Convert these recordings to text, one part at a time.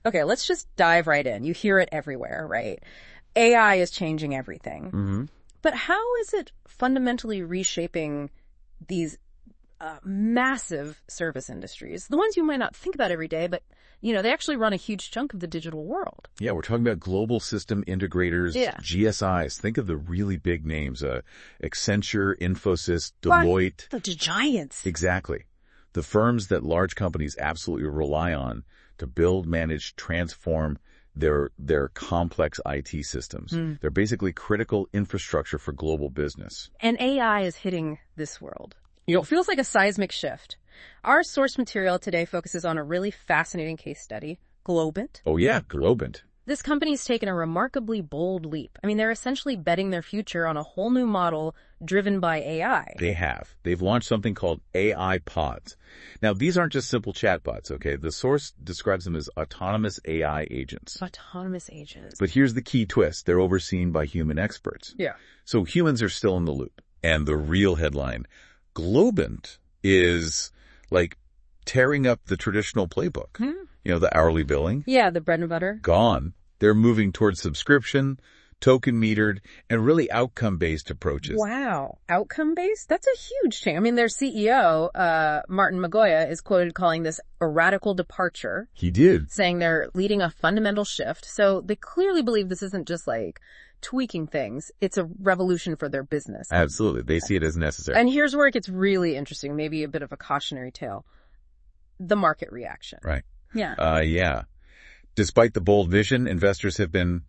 Okay, let's just dive right in. You hear it everywhere, right? AI is changing everything. Mm-hmm. But how is it fundamentally reshaping these massive service industries? The ones you might not think about every day, but, they actually run a huge chunk of the digital world. Yeah, we're talking about global system integrators, Yeah. GSIs. Think of the really big names, Accenture, Infosys, Deloitte. The giants. Exactly. The firms that large companies absolutely rely on to build, manage, transform their complex IT systems. They're basically critical infrastructure for global business. And AI is hitting this world. It feels like a seismic shift. Our source material today focuses on a really fascinating case study, Globant. Oh yeah, Globant. This company's taken a remarkably bold leap. I mean, they're essentially betting their future on a whole new model driven by AI. They have. They've launched something called AI Pods. Now, these aren't just simple chatbots, okay? The source describes them as autonomous AI agents. Autonomous agents. But here's the key twist. They're overseen by human experts. Yeah. So humans are still in the loop. And the real headline, Globant is like tearing up the traditional playbook. The hourly billing. Yeah, the bread and butter. Gone. They're moving towards subscription, token metered, and really outcome-based approaches. Wow. Outcome-based? That's a huge change. I mean, their CEO, Martin Magoya, is quoted calling this a radical departure. He did. Saying they're leading a fundamental shift. So they clearly believe this isn't just like tweaking things. It's a revolution for their business. Absolutely. They see it as necessary. And here's where it gets really interesting, maybe a bit of a cautionary tale. The market reaction. Right. Yeah. Yeah. Despite the bold vision, investors have been,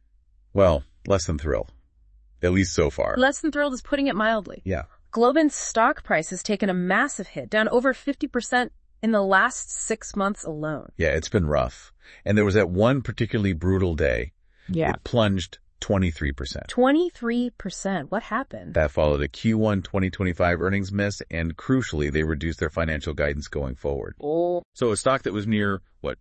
less than thrilled. At least so far. Less than thrilled is putting it mildly. Yeah. Globant's stock price has taken a massive hit, down over 50% in the last 6 months alone. Yeah, it's been rough. And there was that one particularly brutal day. Yeah. It plunged 23%. 23%. What happened? That followed a Q1 2025 earnings miss, and crucially, they reduced their financial guidance going forward. Oh. So a stock that was near,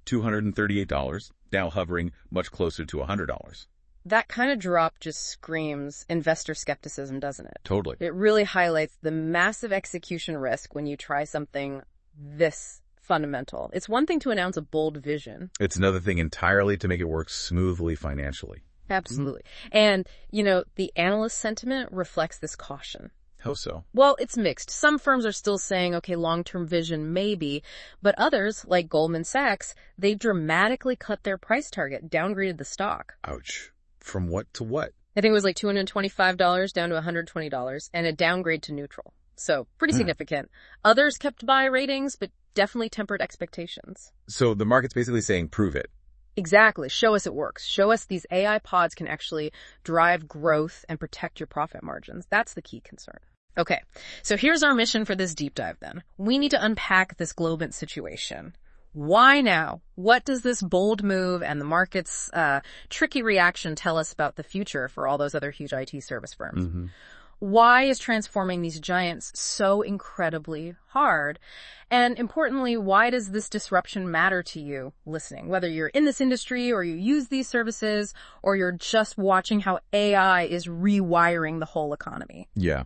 $238, now hovering much closer to $100. That kind of drop just screams investor skepticism, doesn't it? Totally. It really highlights the massive execution risk when you try something this fundamental. It's one thing to announce a bold vision. It's another thing entirely to make it work smoothly financially. Absolutely. And, the analyst sentiment reflects this caution. How so? Well, it's mixed. Some firms are still saying, okay, long-term vision maybe, but others, like Goldman Sachs, they dramatically cut their price target, downgraded the stock. Ouch. From what to what? I think it was like $225 down to $120, and a downgrade to neutral. So pretty significant. Others kept buy ratings, but definitely tempered expectations. So the market's basically saying, prove it. Exactly. Show us it works. Show us these AI pods can actually drive growth and protect your profit margins. That's the key concern. Okay, so here's our mission for this deep dive then. We need to unpack this Globant situation. Why now? What does this bold move and the market's tricky reaction tell us about the future for all those other huge IT service firms? Mm-hmm. Why is transforming these giants so incredibly hard? And importantly, why does this disruption matter to you listening? Whether you're in this industry or you use these services or you're just watching how AI is rewiring the whole economy. Yeah.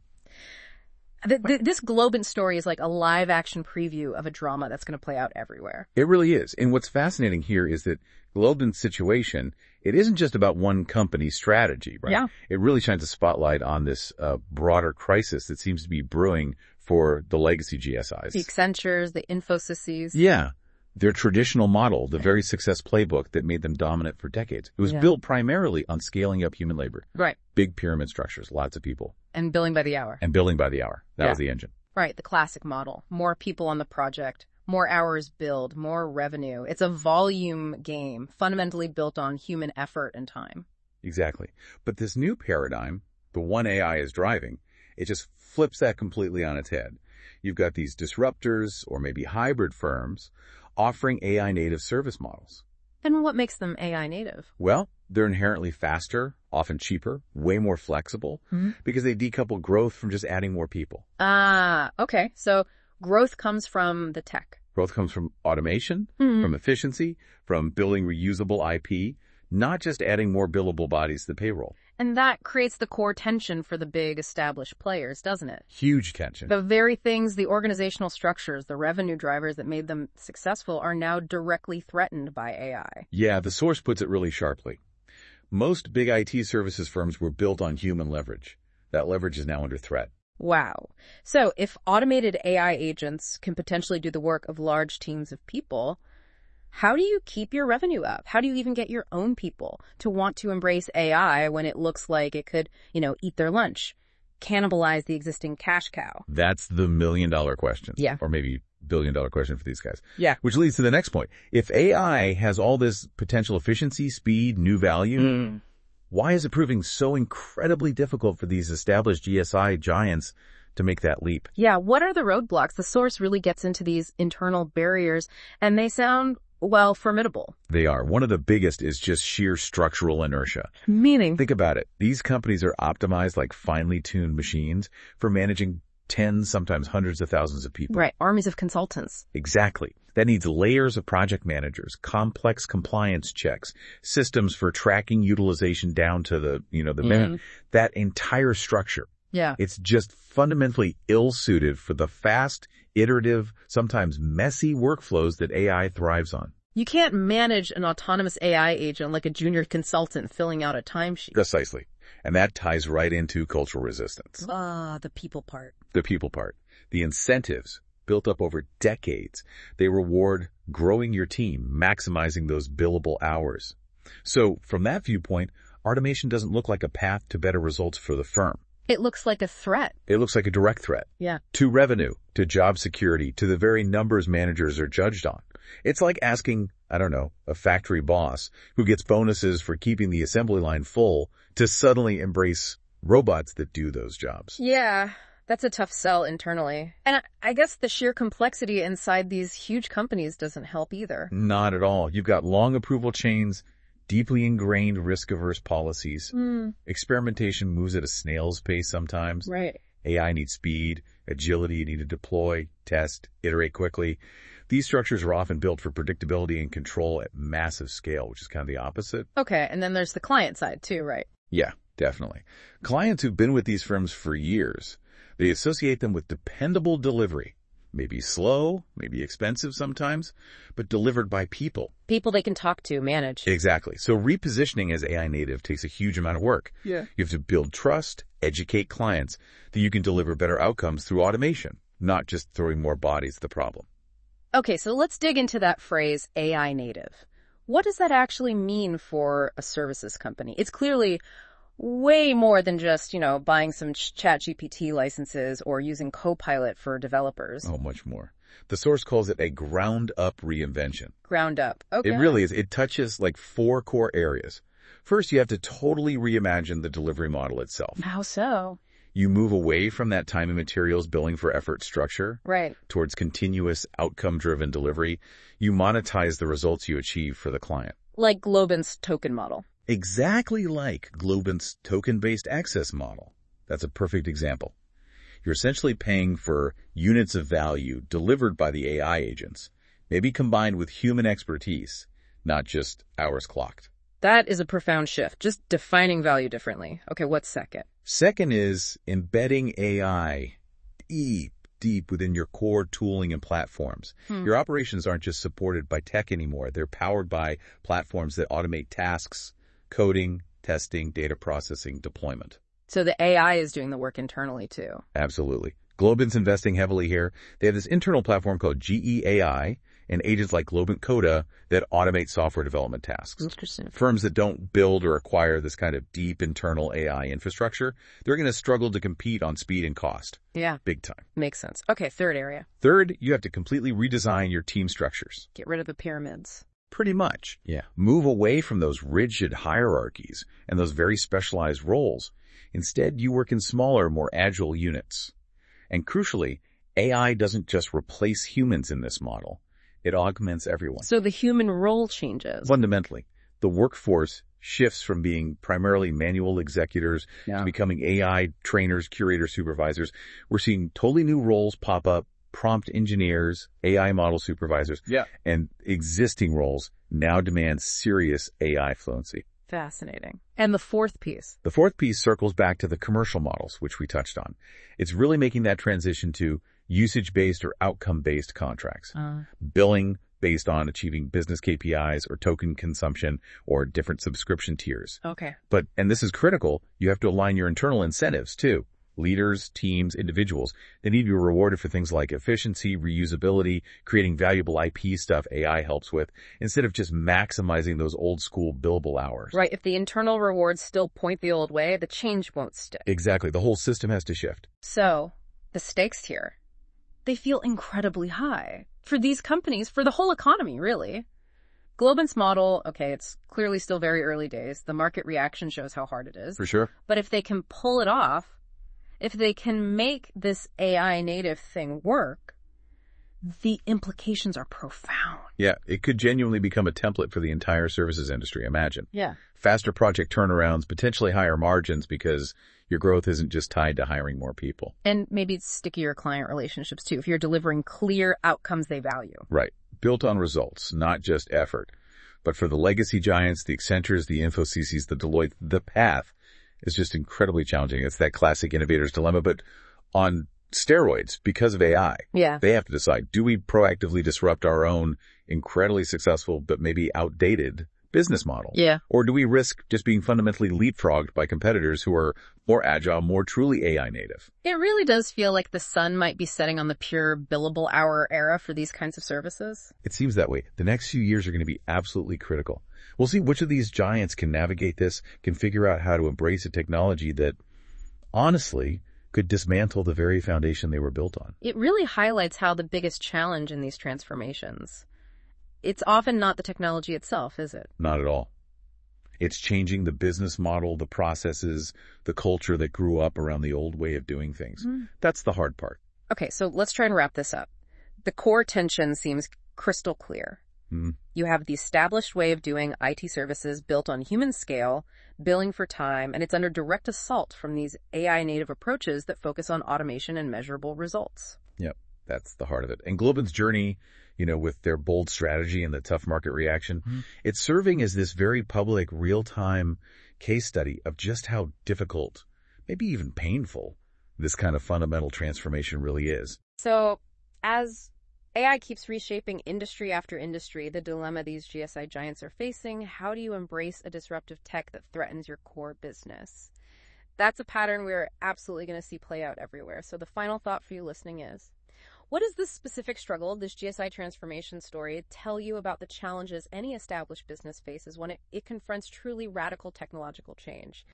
This Globant story is like a live action preview of a drama that's going to play out everywhere. It really is. And what's fascinating here is that Globant's situation, it isn't just about one company's strategy, right? Yeah. It really shines a spotlight on this broader crisis that seems to be brewing for the legacy GSIs. The Accentures, the Infosys. Yeah. Their traditional model, the very success playbook that made them dominant for decades. It was built primarily on scaling up human labor. Right. Big pyramid structures, lots of people. And billing by the hour. And billing by the hour. That was the engine. Right, the classic model. More people on the project, more hours billed, more revenue. It's a volume game, fundamentally built on human effort and time. Exactly. But this new paradigm, the one AI is driving, it just flips that completely on its head. You've got these disruptors or maybe hybrid firms offering AI native service models. And what makes them AI native? Well, they're inherently faster, often cheaper, way more flexible, because they decouple growth from just adding more people. Ah, okay. So growth comes from the tech. Growth comes from automation, from efficiency, from building reusable IP, not just adding more billable bodies to the payroll. And that creates the core tension for the big established players, doesn't it? Huge tension. The very things, the organizational structures, the revenue drivers that made them successful are now directly threatened by AI. Yeah, the source puts it really sharply. Most big IT services firms were built on human leverage. That leverage is now under threat. Wow. So if automated AI agents can potentially do the work of large teams of people, how do you keep your revenue up? How do you even get your own people to want to embrace AI when it looks like it could, eat their lunch, cannibalize the existing cash cow? That's the million-dollar question. Yeah. Or maybe billion-dollar question for these guys. Yeah. Which leads to the next point. If AI has all this potential efficiency, speed, new value, why is it proving so incredibly difficult for these established GSI giants to make that leap? Yeah, what are the roadblocks? The source really gets into these internal barriers, and they sound, formidable. They are. One of the biggest is just sheer structural inertia. Meaning? Think about it. These companies are optimized like finely tuned machines for managing tens, sometimes hundreds of thousands of people. Right, armies of consultants. Exactly. That needs layers of project managers, complex compliance checks, systems for tracking utilization down to the minute. That entire structure. Yeah. It's just fundamentally ill-suited for the fast, iterative, sometimes messy workflows that AI thrives on. You can't manage an autonomous AI agent like a junior consultant filling out a timesheet. Precisely. And that ties right into cultural resistance. The people part. The people part. The incentives built up over decades. They reward growing your team, maximizing those billable hours. So from that viewpoint, automation doesn't look like a path to better results for the firm. It looks like a threat. It looks like a direct threat. Yeah. To revenue, to job security, to the very numbers managers are judged on. It's like asking, a factory boss who gets bonuses for keeping the assembly line full to suddenly embrace robots that do those jobs. Yeah, that's a tough sell internally. And I guess the sheer complexity inside these huge companies doesn't help either. Not at all. You've got long approval chains, deeply ingrained risk-averse policies. Experimentation moves at a snail's pace sometimes. Right. AI needs speed, agility, you need to deploy, test, iterate quickly. These structures are often built for predictability and control at massive scale, which is kind of the opposite. Okay, and then there's the client side too, right? Yeah, definitely. Clients who've been with these firms for years, they associate them with dependable delivery. Maybe slow, maybe expensive sometimes, but delivered by people. People they can talk to, manage. Exactly. So repositioning as AI native takes a huge amount of work. Yeah. You have to build trust, educate clients that you can deliver better outcomes through automation, not just throwing more bodies at the problem. Okay, so let's dig into that phrase, AI native. What does that actually mean for a services company? It's clearly way more than just, buying some ChatGPT licenses or using Copilot for developers. Oh, much more. The source calls it a ground-up reinvention. Ground up. Okay. It really is. It touches like 4 core areas. First, you have to totally reimagine the delivery model itself. How so? You move away from that time and materials billing for effort structure. Right. Towards continuous outcome-driven delivery. You monetize the results you achieve for the client. Like Globant's token model. Exactly like Globant's token-based access model. That's a perfect example. You're essentially paying for units of value delivered by the AI agents, maybe combined with human expertise, not just hours clocked. That is a profound shift, just defining value differently. Okay, what's second? Second is embedding AI deep within your core tooling and platforms. Your operations aren't just supported by tech anymore. They're powered by platforms that automate tasks, coding, testing, data processing, deployment. So the AI is doing the work internally too. Absolutely. Globant's investing heavily here. They have this internal platform called GEAI and agents like Globant Coda that automate software development tasks. Interesting. Firms that don't build or acquire this kind of deep internal AI infrastructure, they're going to struggle to compete on speed and cost. Yeah. Big time. Makes sense. Okay, third area. Third, you have to completely redesign your team structures. Get rid of the pyramids. Pretty much. Yeah. Move away from those rigid hierarchies and those very specialized roles. Instead, you work in smaller, more agile units. And crucially, AI doesn't just replace humans in this model. It augments everyone. So the human role changes. Fundamentally, the workforce shifts from being primarily manual executors to becoming AI trainers, curators, supervisors. We're seeing totally new roles pop up prompt engineers, AI model supervisors, Yeah. and existing roles now demand serious AI fluency. Fascinating. And the fourth piece. The fourth piece circles back to the commercial models, which we touched on. It's really making that transition to usage-based or outcome-based contracts. Billing based on achieving business KPIs or token consumption or different subscription tiers. Okay. And this is critical, you have to align your internal incentives too. Leaders, teams, individuals, they need to be rewarded for things like efficiency, reusability, creating valuable IP stuff AI helps with, instead of just maximizing those old school billable hours. Right. If the internal rewards still point the old way, the change won't stick. Exactly. The whole system has to shift. So, the stakes here, they feel incredibly high for these companies, for the whole economy, really. Globant's model, okay, it's clearly still very early days. The market reaction shows how hard it is. For sure. But if they can pull it off, if they can make this AI native thing work, the implications are profound. Yeah, it could genuinely become a template for the entire services industry, imagine. Yeah. Faster project turnarounds, potentially higher margins because your growth isn't just tied to hiring more people. And maybe stickier client relationships too, if you're delivering clear outcomes they value. Right. Built on results, not just effort. But for the legacy giants, the Accentures, the Infosys, the Deloitte, the path is just incredibly challenging. It's that classic innovator's dilemma, but on steroids because of AI. Yeah. They have to decide, do we proactively disrupt our own incredibly successful but maybe outdated business model? Yeah. Or do we risk just being fundamentally leapfrogged by competitors who are more agile, more truly AI native? It really does feel like the sun might be setting on the pure billable hour era for these kinds of services. It seems that way. The next few years are going to be absolutely critical. We'll see which of these giants can navigate this, can figure out how to embrace a technology that, honestly, could dismantle the very foundation they were built on. It really highlights how the biggest challenge in these transformations, it's often not the technology itself, is it? Not at all. It's changing the business model, the processes, the culture that grew up around the old way of doing things. That's the hard part. Okay, so let's try and wrap this up. The core tension seems crystal clear. You have the established way of doing IT services built on human scale, billing for time, and it's under direct assault from these AI native approaches that focus on automation and measurable results. Yep, that's the heart of it. And Globant's journey, with their bold strategy and the tough market reaction, it's serving as this very public, real-time case study of just how difficult, maybe even painful, this kind of fundamental transformation really is. So, as AI keeps reshaping industry after industry, the dilemma these GSI giants are facing, how do you embrace a disruptive tech that threatens your core business? That's a pattern we're absolutely going to see play out everywhere. So the final thought for you listening is, what does this specific struggle, this GSI transformation story, tell you about the challenges any established business faces when it confronts truly radical technological change?